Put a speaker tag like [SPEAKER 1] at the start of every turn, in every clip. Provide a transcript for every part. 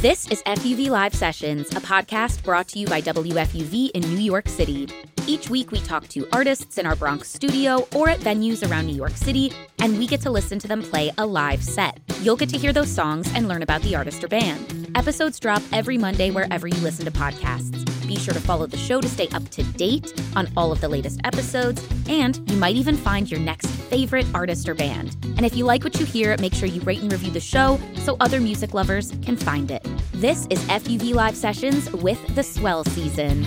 [SPEAKER 1] This is FUV Live Sessions, a podcast brought to you by WFUV in New York City. Each week, we talk to artists in our Bronx studio or at venues around New York City, and we get to listen to them play a live set. You'll get to hear those songs and learn about the artist or band. Episodes drop every Monday wherever you listen to podcasts. Be sure to follow the show to stay up to date on all of the latest episodes, and you might even find your next favorite artist or band. And if you like what you hear, make sure you rate and review the show so other music lovers can find it. This is FUV Live Sessions with the Swell Season.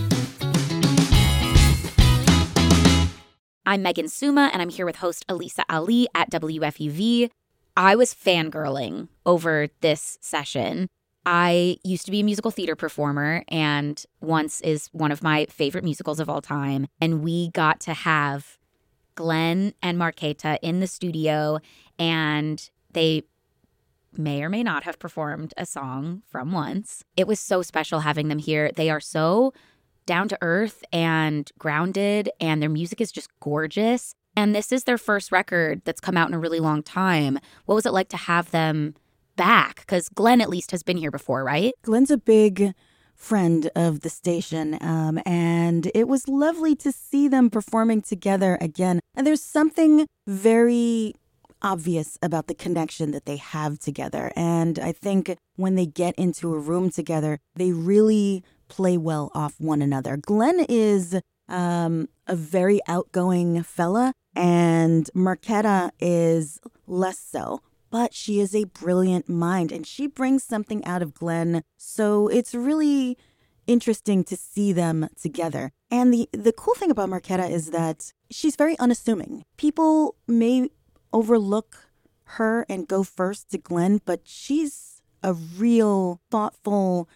[SPEAKER 1] I'm Megan Suma, and I'm here with host Elisa Ali at WFUV. I was fangirling over this session. I used to be a musical theater performer, and Once is one of my favorite musicals of all time. And we got to have Glenn and Marketa in the studio, and they may or may not have performed a song from Once. It was so special having them here. They are so down to earth and grounded, and their music is just gorgeous. And this is their first record that's come out in a really long time. What was it like to have them back? Because Glenn at least has been here before, right?
[SPEAKER 2] Glenn's a big friend of the station, and it was lovely to see them performing together again. And there's something very obvious about the connection that they have together. And I think when they get into a room together, they really play well off one another. Glenn is a very outgoing fella, and Marketa is less so. But she is a brilliant mind, and she brings something out of Glenn. So it's really interesting to see them together. And the cool thing about Marketa is that she's very unassuming. People may overlook her and go first to Glenn, but she's a real thoughtful,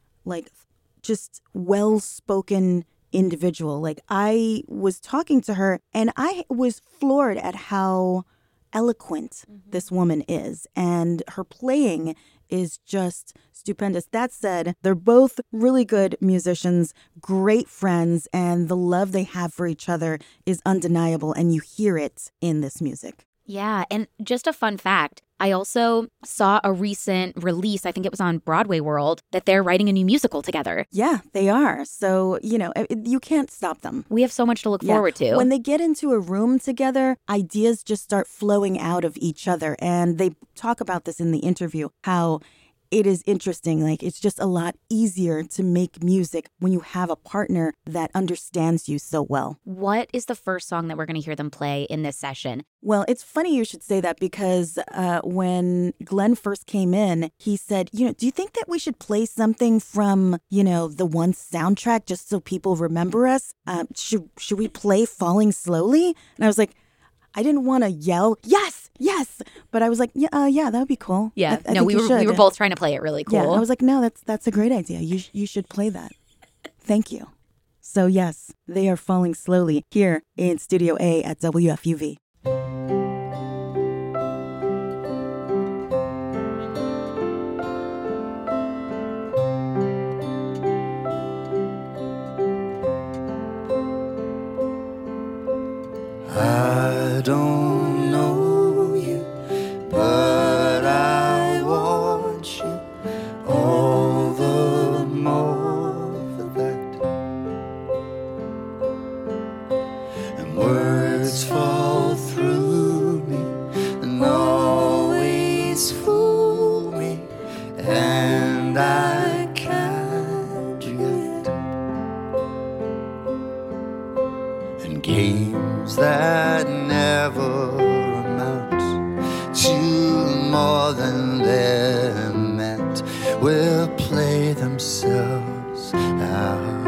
[SPEAKER 2] just well-spoken individual. I was talking to her, and I was floored at how eloquent this woman is, and her playing is just stupendous. That said, they're both really good musicians, great friends, and the love they have for each other is undeniable, and you hear it in this music.
[SPEAKER 1] Yeah, and just a fun fact, I also saw a recent release, I think it was on Broadway World, that they're writing a new musical together.
[SPEAKER 2] Yeah, they are. So, you can't stop them.
[SPEAKER 1] We have so much to look forward to.
[SPEAKER 2] When they get into a room together, ideas just start flowing out of each other. And they talk about this in the interview, how it is interesting. It's just a lot easier to make music when you have a partner that understands you so well.
[SPEAKER 1] What is the first song that we're going to hear them play in this session?
[SPEAKER 2] Well, it's funny you should say that because when Glenn first came in, he said, do you think that we should play something from, the Once soundtrack just so people remember us? Should we play Falling Slowly? And I was like, I didn't want to yell, yes, but I was like, yeah, that would be cool.
[SPEAKER 1] Yeah, we were both trying to play it really cool.
[SPEAKER 2] Yeah, I was like, no, that's a great idea. You should play that. Thank you. So yes, they are Falling Slowly here in Studio A at WFUV.
[SPEAKER 3] I don't know you, but I want you all the more for that. And words fall through me and always fool me, and I can't yet. And games that never amount to more than they're meant will play themselves out.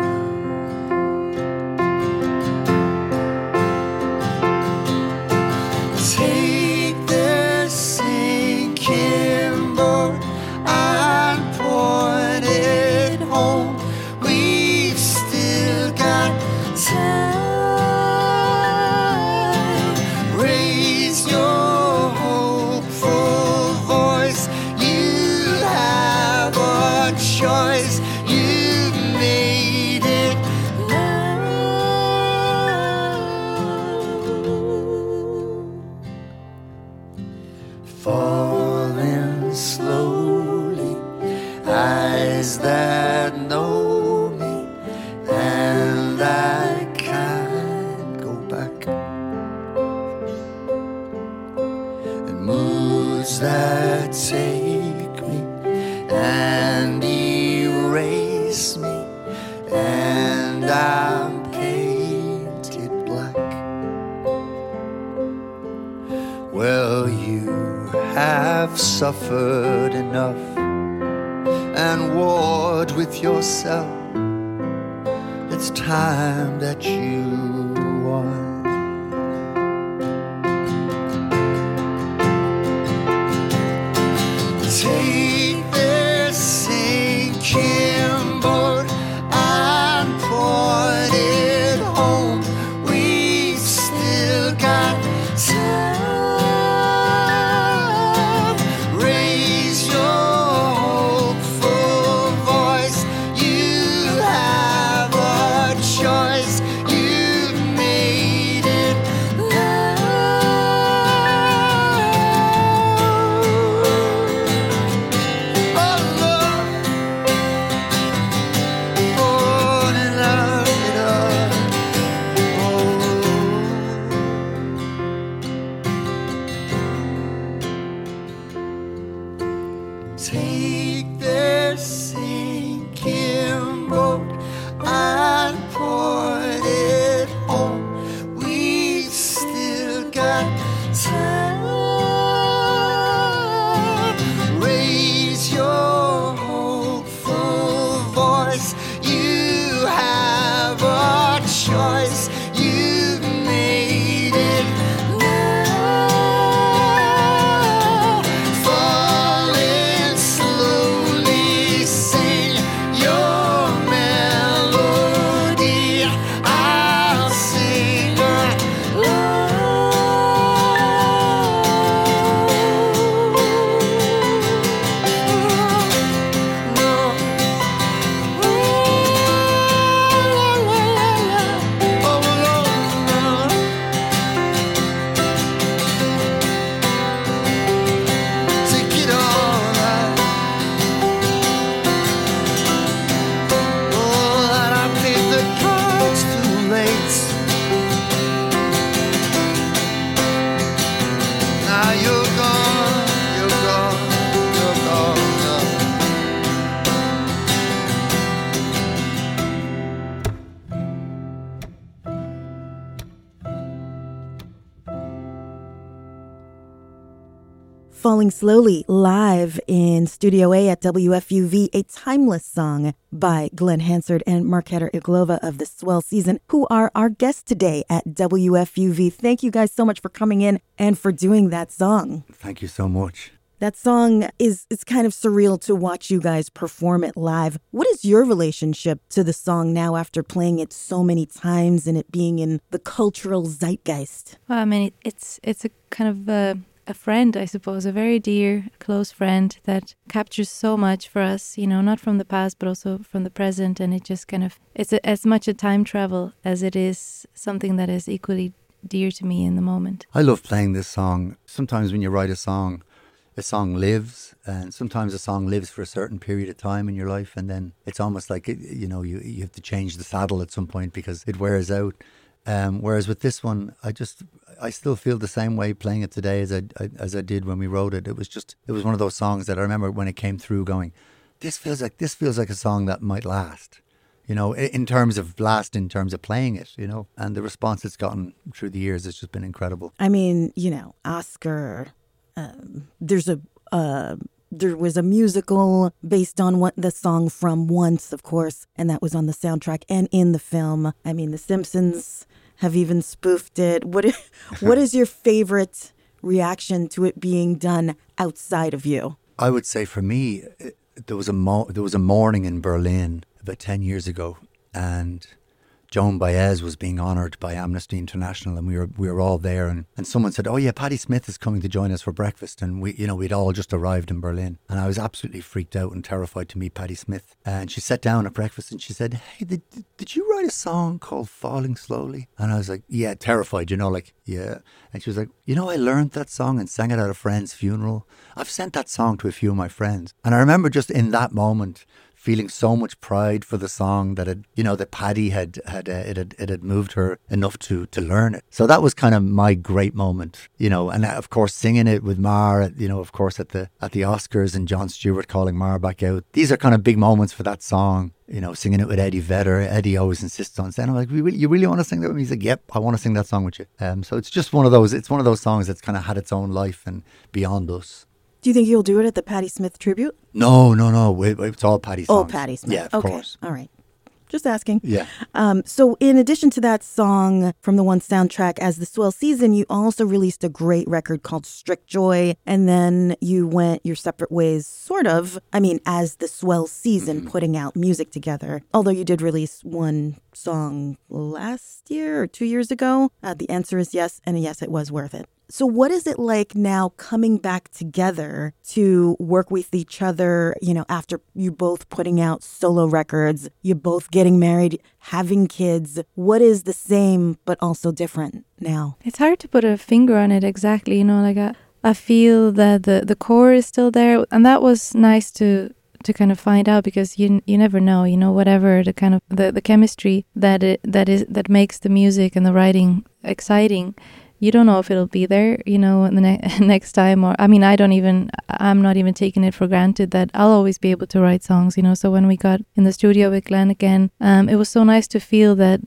[SPEAKER 3] Take this sinking boat and point it home. We've still got time. Raise your hopeful voice. You have a eyes that know me, and I can't go back. And moods that take me and erase me, and I'm painted black. Well, you have suffered enough and warred with yourself. It's time that you won. Take this sinking boat and port it home. We've still got time. Raise your hopeful voice. You have a choice. You made it now. Oh Lord, oh, and love it all. Take this sinking boat and port it home. We've still got time. Raise your hopeful voice. You have a choice. You've made it now. Falling slowly, sing your melody. I'll sing take it all out. Oh, that I played the cards too late. Now you're gone, you're gone, you're gone, gone.
[SPEAKER 2] Falling Slowly, live in Studio A at WFUV, a timeless song by Glenn Hansard and Markéta Irglova of the Swell Season, who are our guests today at WFUV. Thank you guys so much for coming in and for doing that song.
[SPEAKER 4] Thank you so much.
[SPEAKER 2] That song it's kind of surreal to watch you guys perform it live. What is your relationship to the song now after playing it so many times and it being in the cultural zeitgeist?
[SPEAKER 5] Well, I mean, it's a kind of a friend, I suppose, a very dear, close friend that captures so much for us, you know, not from the past, but also from the present. And it just kind of, it's as much a time travel as it is something that is equally dear to me in the moment.
[SPEAKER 4] I love playing this song. Sometimes when you write a song lives, and sometimes a song lives for a certain period of time in your life, and then it's almost like, you have to change the saddle at some point because it wears out. Whereas with this one, I still feel the same way playing it today as I did when we wrote it. It was one of those songs that I remember when it came through going, this feels like a song that might last, in terms of playing it, and the response it's gotten through the years has just been incredible.
[SPEAKER 2] I mean, Oscar, there was a musical based on the song from Once, of course, and that was on the soundtrack and in the film. I mean, The Simpsons have even spoofed it. What is your favorite reaction to it being done outside of you?
[SPEAKER 4] I would say for me, there was a morning in Berlin about 10 years ago, and Joan Baez was being honoured by Amnesty International, and we were all there, and someone said, "Oh yeah, Patti Smith is coming to join us for breakfast," and we'd all just arrived in Berlin, and I was absolutely freaked out and terrified to meet Patti Smith. And she sat down at breakfast and she said, "Hey, did you write a song called Falling Slowly?" And I was like, "Yeah," terrified, yeah. And she was like, "I learned that song and sang it at a friend's funeral. I've sent that song to a few of my friends." And I remember just in that moment feeling so much pride for the song that that Paddy had moved her enough to learn it. So that was kind of my great moment, and of course singing it with Mar, of course at the Oscars and Jon Stewart calling Mar back out. These are kind of big moments for that song. Singing it with Eddie Vedder. Eddie always insists on saying, I'm like, you really want to sing that with me? He's like, yep, I want to sing that song with you. So it's just one of those songs that's kind of had its own life and beyond us.
[SPEAKER 2] Do you think you'll do it at the Patti Smith tribute?
[SPEAKER 4] No. It's all Patti songs.
[SPEAKER 2] Oh, Patti Smith.
[SPEAKER 4] Yeah, of course.
[SPEAKER 2] All right. Just asking.
[SPEAKER 4] Yeah.
[SPEAKER 2] So in addition to that song from the one soundtrack as the Swell Season, you also released a great record called Strict Joy. And then you went your separate ways, sort of, as the Swell Season, putting out music together. Although you did release one song last year or 2 years ago. The answer is yes. And yes, it was worth it. So what is it like now coming back together to work with each other, after you both putting out solo records, you both getting married, having kids? What is the same but also different now?
[SPEAKER 5] It's hard to put a finger on it exactly, I feel that the core is still there, and that was nice to kind of find out, because you never know, whatever the kind of the chemistry that makes the music and the writing exciting. You don't know if it'll be there, the next time. Or, I'm not even taking it for granted that I'll always be able to write songs, So when we got in the studio with Glenn again, it was so nice to feel that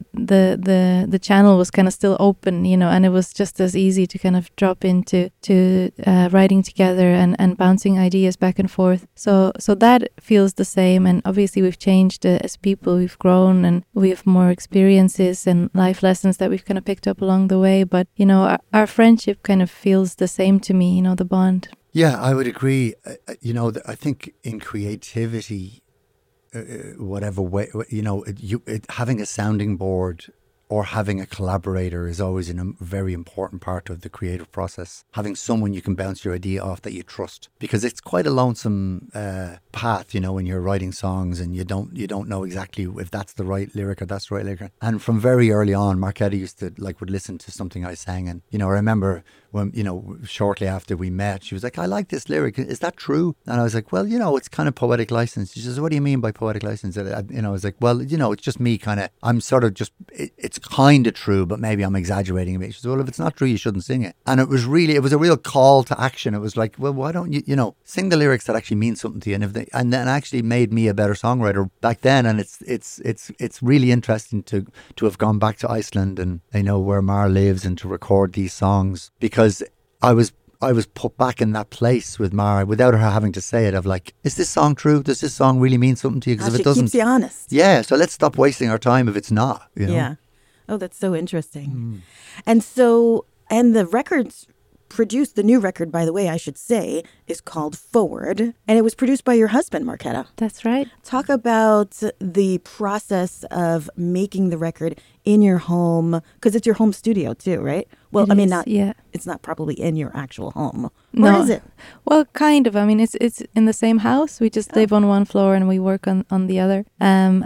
[SPEAKER 5] the channel was kind of still open, and it was just as easy to kind of drop into writing together and bouncing ideas back and forth. So that feels the same. And obviously we've changed as people, we've grown, and we have more experiences and life lessons that we've kind of picked up along the way. But, our friendship kind of feels the same to me, the bond.
[SPEAKER 4] Yeah, I would agree. I think in creativity, whatever way, having a sounding board or having a collaborator is always a very important part of the creative process. Having someone you can bounce your idea off that you trust, because it's quite a lonesome path, when you're writing songs and you don't know exactly if that's the right lyric or that's the right lyric. And from very early on, Marketa used to would listen to something I sang, and I remember when shortly after we met, she was like, I like this lyric, is that true? And I was like, well, it's kind of poetic license. She says, what do you mean by poetic license? And I was like, well, it's just me I'm sort of just, it's kind of true, but maybe I'm exaggerating a bit. She said, well, if it's not true, you shouldn't sing it. And it was a real call to action. It was like, well, why don't you, sing the lyrics that actually mean something to you? And then actually made me a better songwriter back then. And it's really interesting to have gone back to Iceland and where Mar lives, and to record these songs, because I was put back in that place with Mar without her having to say it, of like, is this song true? Does this song really mean something to you? Because if it doesn't,
[SPEAKER 2] keeps you honest.
[SPEAKER 4] Yeah, so let's stop wasting our time if it's not.
[SPEAKER 2] Yeah. Oh, that's so interesting. And the records produced, the new record, by the way, I should say, is called Forward, and it was produced by your husband, Marketa.
[SPEAKER 5] That's right.
[SPEAKER 2] Talk about the process of making the record in your home, because it's your home studio too, right? Well, it's not probably in your actual home. Where is it?
[SPEAKER 5] Well, kind of. It's in the same house. We just live on one floor and we work on the other. And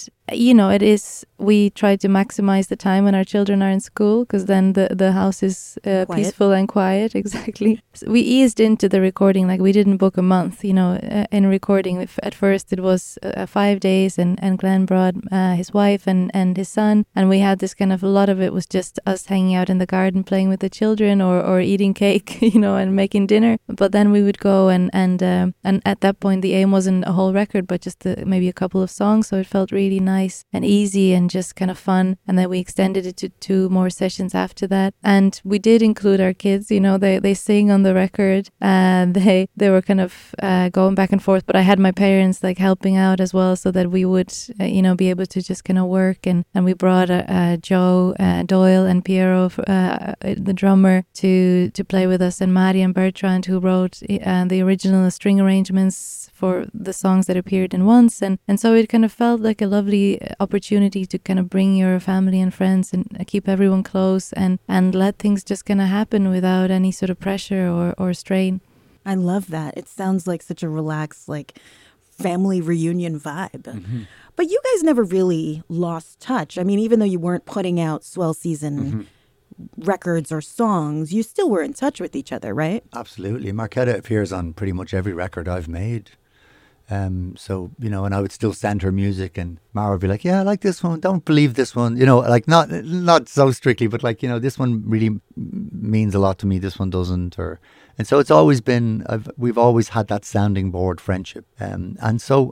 [SPEAKER 5] it is, we try to maximize the time when our children are in school, because then the house is peaceful and quiet. Exactly. So we eased into the recording, like we didn't book a month, in recording. At first it was 5 days, and Glenn brought his wife and his son, and we had this kind of, a lot of it was just us hanging out in the garden playing with the children, or eating cake, and making dinner. But then we would go and at that point the aim wasn't a whole record, but just maybe a couple of songs, so it felt really nice and easy and just kind of fun. And then we extended it to 2 more sessions after that, and we did include our kids. They sing on the record, and they were kind of going back and forth, but I had my parents helping out as well, so that we would be able to just kind of work. And we brought Joe Doyle and Piero, the drummer, to play with us, and Mari and Bertrand, who wrote the original string arrangements for the songs that appeared in Once. And so it kind of felt like a lovely opportunity to kind of bring your family and friends and keep everyone close, and let things just kind of happen without any sort of pressure or strain.
[SPEAKER 2] I love that. It sounds like such a relaxed, family reunion vibe.
[SPEAKER 4] Mm-hmm.
[SPEAKER 2] But you guys never really lost touch. Even though you weren't putting out Swell Season records or songs, you still were in touch with each other, right?
[SPEAKER 4] Absolutely. Marketa appears on pretty much every record I've made. So, you know, and I would still send her music, and Mara would be like, yeah, I like this one. Don't believe this one. You know, like not so strictly, but like, you know, this one really means a lot to me. This one doesn't. And so it's always been, we've always had that sounding board friendship. And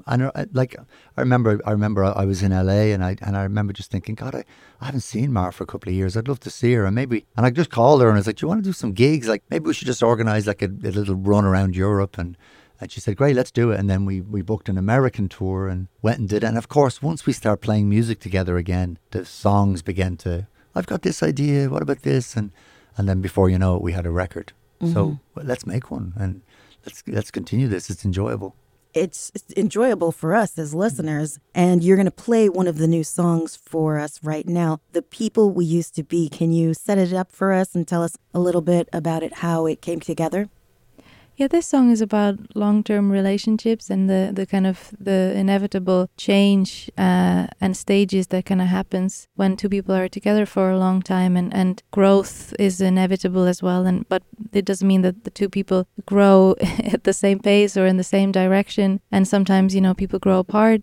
[SPEAKER 4] I remember I was in LA, and I remember just thinking, God, I haven't seen Mara for a couple of years. I'd love to see her. And I just called her and I was like, do you want to do some gigs? Like, maybe we should just organize like a little run around Europe. And she said, great, let's do it. And then we booked an American tour and went and did it. And of course, once we start playing music together again, the songs began to, I've got this idea, what about this? And then before you know it, we had a record. Mm-hmm. So let's make one and let's continue this. It's enjoyable.
[SPEAKER 2] It's enjoyable for us as listeners. And you're going to play one of the new songs for us right now, The People We Used to Be. Can you set it up for us and tell us a little bit about it, how it came together?
[SPEAKER 5] Yeah, this song is about long-term relationships and the kind of the inevitable change and stages that kind of happens when two people are together for a long time, and growth is inevitable as well. But it doesn't mean that the two people grow at the same pace or in the same direction. And sometimes, you know, people grow apart,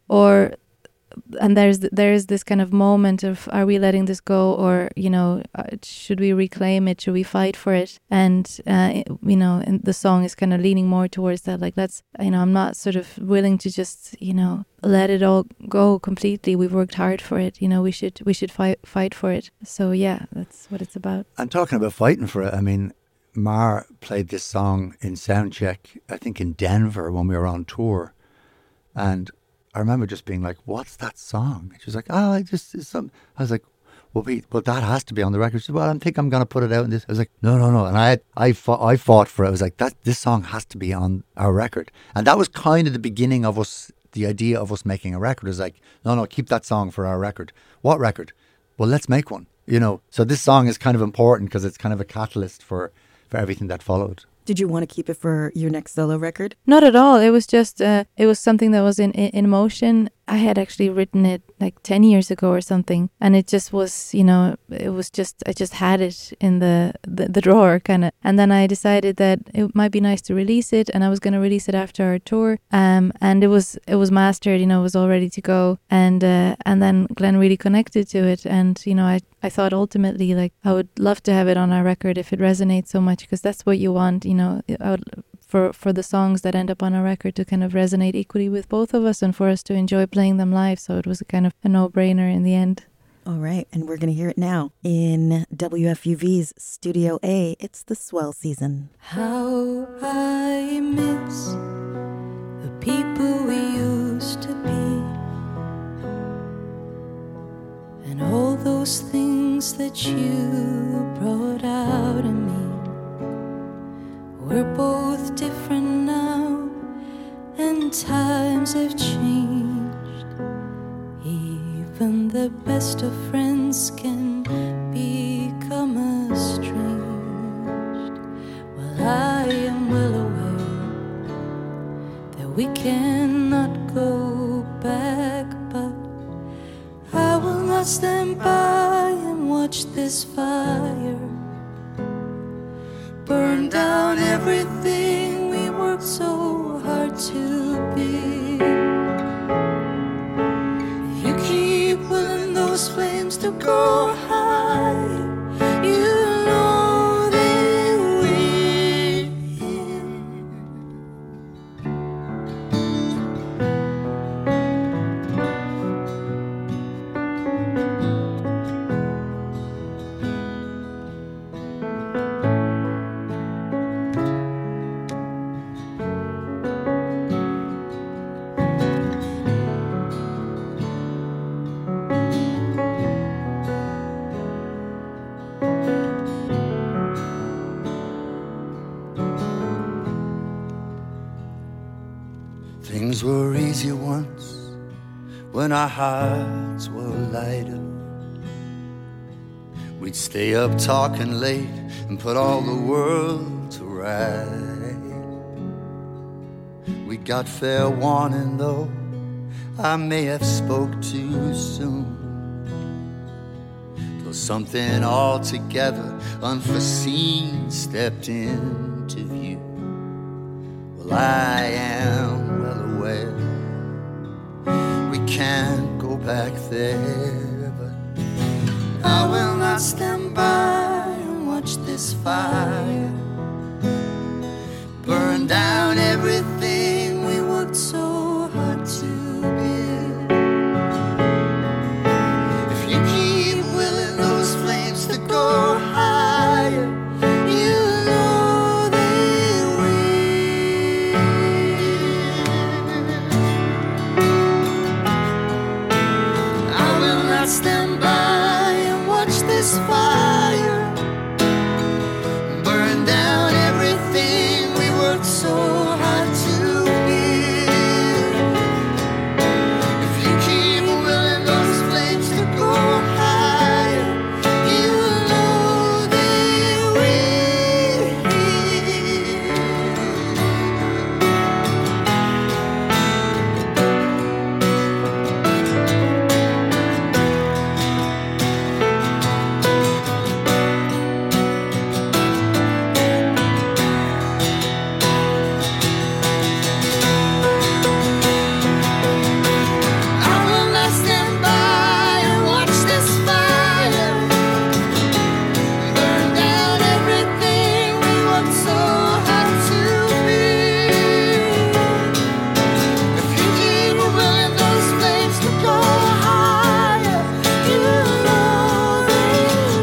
[SPEAKER 5] and there is this kind of moment of, are we letting this go, or, you know, should we reclaim it, should we fight for it? And you know, and the song is kind of leaning more towards that, like, let's, you know, I'm not sort of willing to just, you know, let it all go completely. We've worked hard for it, you know, we should fight for it. So yeah, that's what it's about.
[SPEAKER 4] And talking about fighting for it, I mean, Mar played this song in soundcheck, I think in Denver when we were on tour, and I remember just being like, what's that song? And she was like, I was like, well, that has to be on the record. She said, well, I think I'm going to put it out in this. I was like, no. And I fought for it. I was like, this song has to be on our record. And that was kind of the beginning of us, the idea of us making a record. Is like, no, keep that song for our record. What record? Well, let's make one, you know. So this song is kind of important because it's kind of a catalyst for everything that followed.
[SPEAKER 2] Did you want to keep it for your next solo record?
[SPEAKER 5] Not at all. It was just, it was something that was in motion. I had actually written it like 10 years ago or something. And it just was, you know, it was just, I just had it in the drawer kind of. And then I decided that it might be nice to release it. And I was going to release it after our tour. And it was mastered, you know, it was all ready to go. And then Glenn really connected to it. And, you know, I thought ultimately, like, I would love to have it on our record if it resonates so much, because that's what you want, you know, for the songs that end up on our record to kind of resonate equally with both of us and for us to enjoy playing them live. So it was a kind of a no-brainer in the end.
[SPEAKER 2] All right, and we're going to hear it now in WFUV's Studio A. It's the swell season.
[SPEAKER 6] How I miss the people we used to be, and all those things that you brought out in me. We're both different now, and times have changed. Even the best of friends can become estranged. Well, I am well aware that we cannot go back, but I will not stand by and watch this fire burn down everything we worked so hard to be. If you keep willing those flames to go higher, you know they will.
[SPEAKER 3] Things were easy once when our hearts were lighter. We'd stay up talking late and put all the world to right. We got fair warning though I may have spoke too soon, till something altogether unforeseen stepped into view. Well, I am well aware can't go back there, but I will not stand by and watch this fire burn down everything we worked so hard to build. If you keep willing those flames to go higher, you know they will. I will not stand by and watch this fire burn down everything we worked so hard to build. If you keep willing those flames to go higher, you know they will. I will not stand by and watch this fire burn down everything we worked so hard to build. If you keep willing those flames to go higher, you know they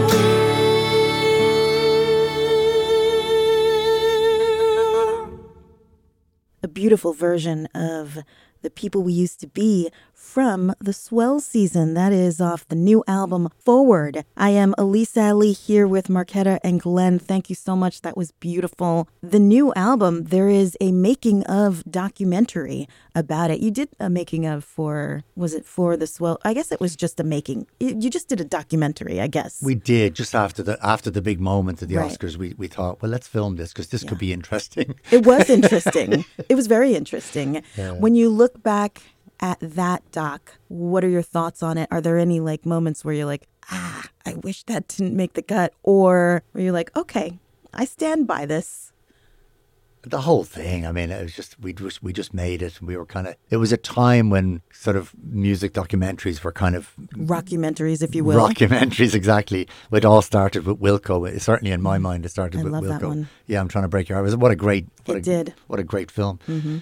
[SPEAKER 3] will.
[SPEAKER 2] A beautiful version of The People We Used to Be from the Swell season. That is off the new album Forward. I am Elisa Ali here with Marketa and Glenn. Thank you so much. That was beautiful. The new album, there is a making of documentary about it. You did a making of for, was it for the Swell? I guess it was just a making. You just did a documentary, I guess.
[SPEAKER 4] We did just after the big moment of the
[SPEAKER 2] Right.
[SPEAKER 4] Oscars. We thought, well, let's film this because this could be interesting.
[SPEAKER 2] It was interesting. It was very interesting. When you look back at that doc, what are your thoughts on it? Are there any like moments where you're like, I wish that didn't make the cut? Or where you're like, okay, I stand by this.
[SPEAKER 4] The whole thing. I mean, it was just we just made it. We were kind of. It was a time when sort of music documentaries were kind of
[SPEAKER 2] Rockumentaries, if you will.
[SPEAKER 4] Rockumentaries, exactly. It all started with Wilco. Certainly in my mind, it started
[SPEAKER 2] I
[SPEAKER 4] with
[SPEAKER 2] love
[SPEAKER 4] Wilco.
[SPEAKER 2] that one.
[SPEAKER 4] Yeah, I'm trying to break your heart. What a great.
[SPEAKER 2] It did.
[SPEAKER 4] What a great film.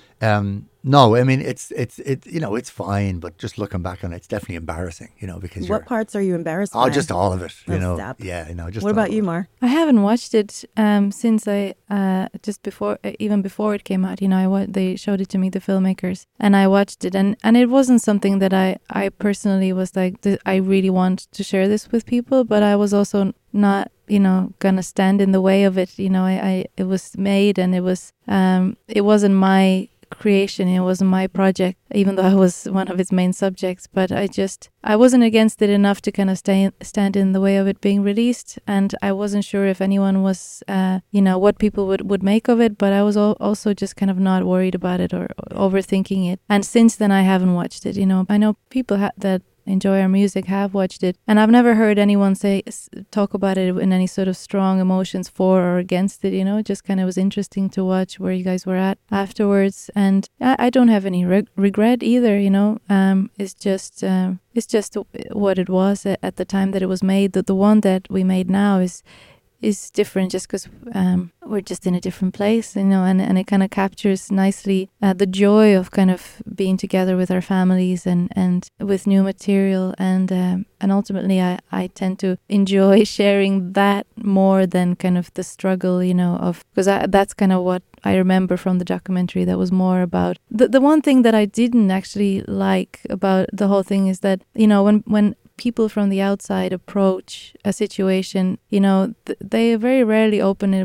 [SPEAKER 4] No, I mean it's you know it's fine, but just looking back on it, it's definitely embarrassing. You know because
[SPEAKER 2] What parts are you embarrassed by?
[SPEAKER 4] Oh, just all of it. You
[SPEAKER 2] Oh,
[SPEAKER 4] know.
[SPEAKER 2] stop.
[SPEAKER 4] Yeah. You know. Just.
[SPEAKER 2] What
[SPEAKER 4] all
[SPEAKER 2] about
[SPEAKER 4] of
[SPEAKER 2] you,
[SPEAKER 4] it.
[SPEAKER 2] Mar?
[SPEAKER 5] I haven't watched it since I just before even before it came out. You know, they showed it to me, the filmmakers, and I watched it, and it wasn't something that I personally was like I really want to share this with people, but I was also not gonna stand in the way of it. I it was made, and it wasn't my creation, it wasn't my project, even though I was one of its main subjects, but I wasn't against it enough to kind of stand in the way of it being released, and I wasn't sure if anyone was what people would make of it, but I was also just kind of not worried about it or overthinking it. And since then I haven't watched it. I know people that enjoy our music have watched it, and I've never heard anyone talk about it in any sort of strong emotions for or against it. It just kind of was interesting to watch where you guys were at afterwards, and I don't have any regret either. It's just what it was at the time that it was made. The one that we made now is different just because we're just in a different place, and it kind of captures nicely the joy of kind of being together with our families and with new material, and ultimately I tend to enjoy sharing that more than kind of the struggle, of, because that's kind of what I remember from the documentary. That was more about the one thing that I didn't actually like about the whole thing is that when people from the outside approach a situation, they very rarely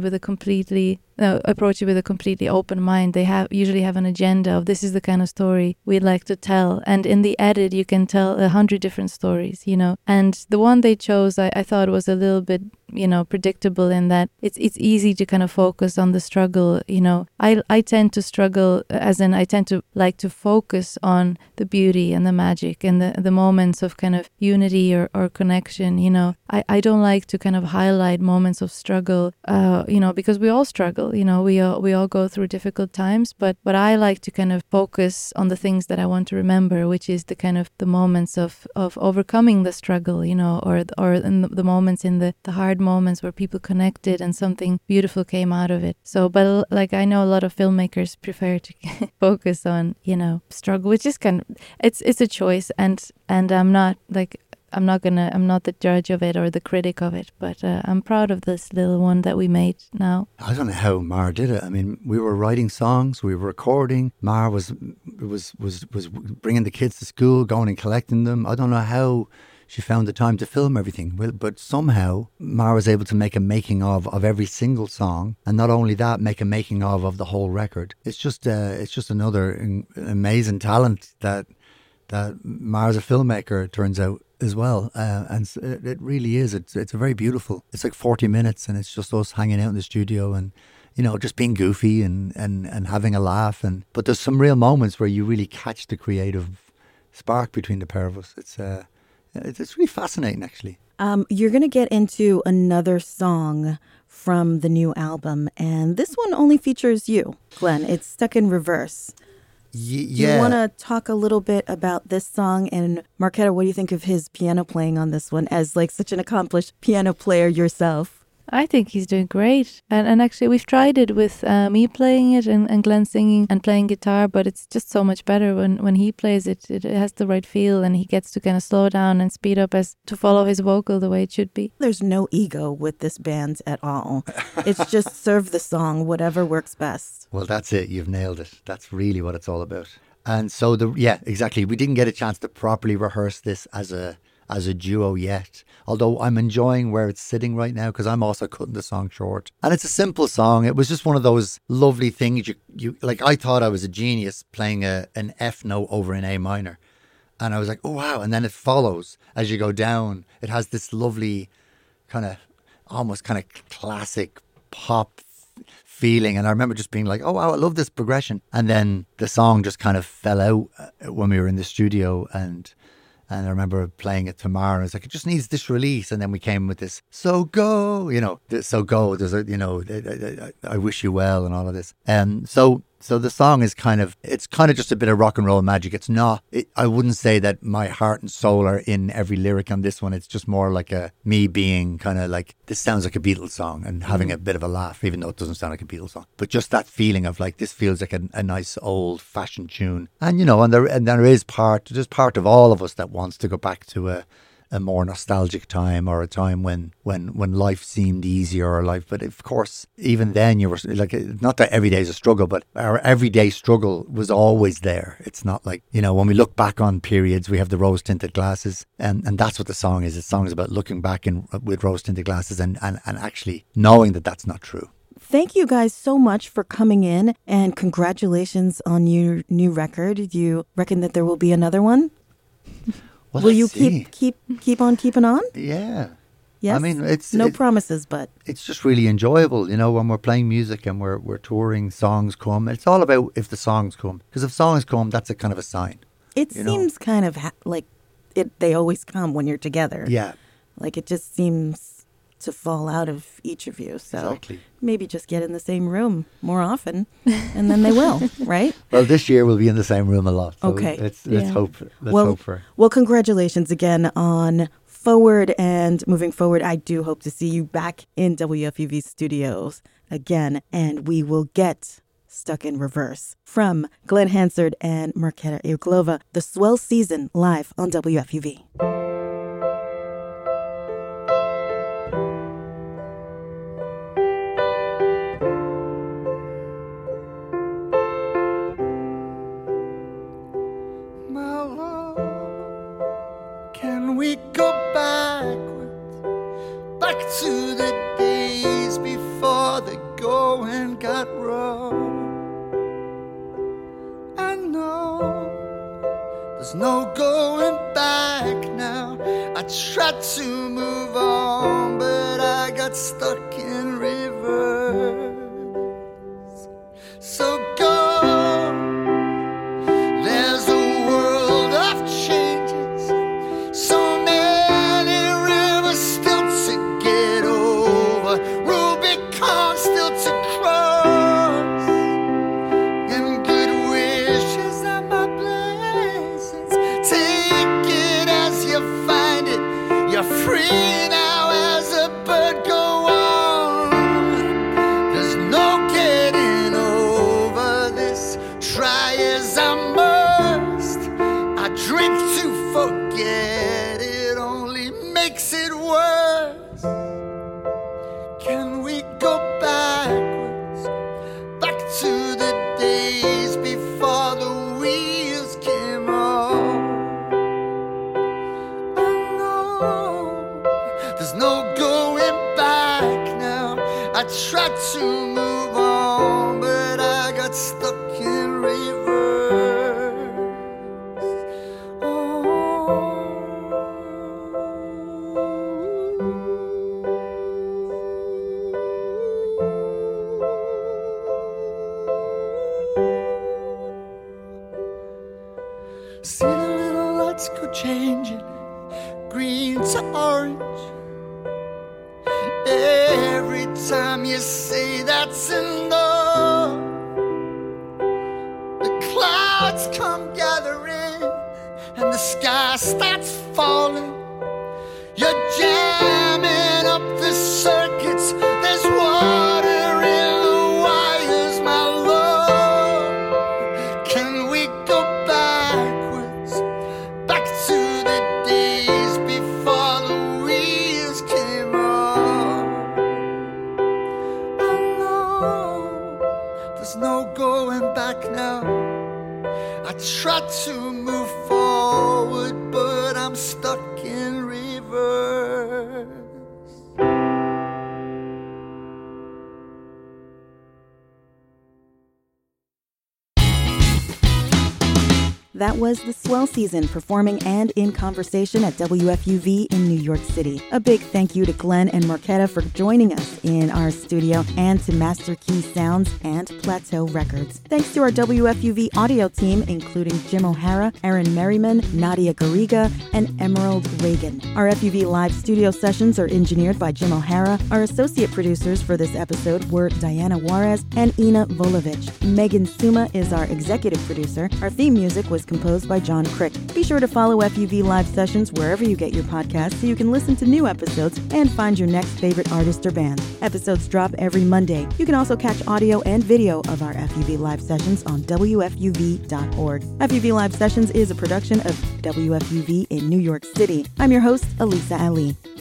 [SPEAKER 5] approach it with a completely open mind. They usually have an agenda of, this is the kind of story we'd like to tell, and in the edit you can tell 100 different stories, and the one they chose I thought was a little bit predictable in that it's easy to kind of focus on the struggle. I tend to struggle, as in I tend to like to focus on the beauty and the magic and the moments of kind of unity or connection. I don't like to kind of highlight moments of struggle, because we all struggle, we all go through difficult times, but I like to kind of focus on the things that I want to remember, which is the kind of the moments of overcoming the struggle, or in the moments, in the hard moments where people connected and something beautiful came out of it. So, but like I know a lot of filmmakers prefer to focus on, struggle, which is kind of, it's a choice, and I'm not the judge of it or the critic of it, but I'm proud of this little one that we made now.
[SPEAKER 4] I don't know how Mar did it. I mean, we were writing songs, we were recording. Mar was bringing the kids to school, going and collecting them. I don't know how she found the time to film everything. Well, but somehow Mar was able to make a making of every single song, and not only that, make a making of the whole record. It's just another amazing talent that Mar's a filmmaker, it turns out, as well. And it really is. It's a very beautiful. It's like 40 minutes, and it's just us hanging out in the studio and, just being goofy and having a laugh. But there's some real moments where you really catch the creative spark between the pair of us. It's really fascinating, actually.
[SPEAKER 2] You're going to get into another song from the new album, and this one only features you, Glenn. It's Stuck in Reverse.
[SPEAKER 4] Yeah.
[SPEAKER 2] You want to talk a little bit about this song, and Marketa, what do you think of his piano playing on this one as like such an accomplished piano player yourself?
[SPEAKER 5] I think he's doing great. And actually, we've tried it with me playing it and Glenn singing and playing guitar, but it's just so much better when he plays it. It has the right feel, and he gets to kind of slow down and speed up as to follow his vocal the way it should be.
[SPEAKER 2] There's no ego with this band at all. It's just serve the song, whatever works best.
[SPEAKER 4] Well, that's it. You've nailed it. That's really what it's all about. And so, exactly. We didn't get a chance to properly rehearse this as a duo yet, although I'm enjoying where it's sitting right now because I'm also cutting the song short. And it's a simple song. It was just one of those lovely things you like. I thought I was a genius playing an F note over an A minor, and I was like, oh wow. And then it follows as you go down. It has this lovely almost kind of classic pop feeling, and I remember just being like, oh wow, I love this progression. And then the song just kind of fell out when we were in the studio, and I remember playing it to Mara, and I was like, it just needs this release. And then we came with this, so go, so go. There's I wish you well and all of this. So the song is it's kind of just a bit of rock and roll magic. It's not, I wouldn't say that my heart and soul are in every lyric on this one. It's just more like me being kind of like, this sounds like a Beatles song, and having a bit of a laugh, even though it doesn't sound like a Beatles song. But just that feeling of like, this feels like a nice old fashioned tune. And, there's part of all of us that wants to go back to a more nostalgic time, or a time when life seemed easier, or life. But of course, even then you were like, not that every day is a struggle, but our everyday struggle was always there. It's not like, when we look back on periods, we have the rose tinted glasses, and that's what the song is. The song is about looking back with rose tinted glasses and actually knowing that that's not true.
[SPEAKER 2] Thank you guys so much for coming in, and congratulations on your new record. You reckon that there will be another one?
[SPEAKER 4] Well,
[SPEAKER 2] will you keep on keeping on?
[SPEAKER 4] Yeah.
[SPEAKER 2] Yes.
[SPEAKER 4] I mean, it's
[SPEAKER 2] no promises, but
[SPEAKER 4] it's just really enjoyable, when we're playing music and we're touring. Songs come. It's all about if the songs come, because if songs come, that's a kind of a sign.
[SPEAKER 2] It seems kind of like it. They always come when you're together.
[SPEAKER 4] Yeah.
[SPEAKER 2] Like it just seems to fall out of each of you. So
[SPEAKER 4] exactly.
[SPEAKER 2] Maybe just get in the same room more often, and then they will, right?
[SPEAKER 4] Well, this year we'll be in the same room a lot. So
[SPEAKER 2] okay.
[SPEAKER 4] Let's hope. Hope for.
[SPEAKER 2] Well, congratulations again on Forward, and moving forward, I do hope to see you back in WFUV studios again, and we will get Stuck in Reverse from Glenn Hansard and Marketa Irglova, the Swell Season, live on WFUV.
[SPEAKER 3] To the days before the going got rough. I know there's no going back now. I tried to move on, but I got stuck in reverse. So go, there's a world of changes, so many rivers still 'cause I must. I drink to forget, it only makes it worse. Can we go backwards, back to the days before the wheels came off? Oh no, there's no going back now. I tried to move on, but I got stuck in reverse. See the little lights go changing, green to orange. Every time you say that's enough, the clouds come gathering and the sky starts falling. You're jamming up the circuits, there's water in the wires, my love. Can we go backwards, back to the days before the wheels came off? Oh no, there's no going back now. I tried to move forward, but I'm stuck in reverse.
[SPEAKER 2] That was The Swell Season, performing and in conversation at WFUV in New York City. A big thank you to Glenn and Marquetta for joining us in our studio, and to Master Key Sounds and Plateau Records. Thanks to our WFUV audio team, including Jim O'Hara, Aaron Merriman, Nadia Garriga, and Emerald Reagan. Our FUV Live studio sessions are engineered by Jim O'Hara. Our associate producers for this episode were Diana Juarez and Ina Volovich. Megan Suma is our executive producer. Our theme music was composed by John Crick. Be sure to follow FUV Live Sessions wherever you get your podcasts so you can listen to new episodes and find your next favorite artist or band. Episodes drop every Monday. You can also catch audio and video of our FUV Live Sessions on WFUV.org. FUV Live Sessions is a production of WFUV in New York City. I'm your host, Elisa Ali.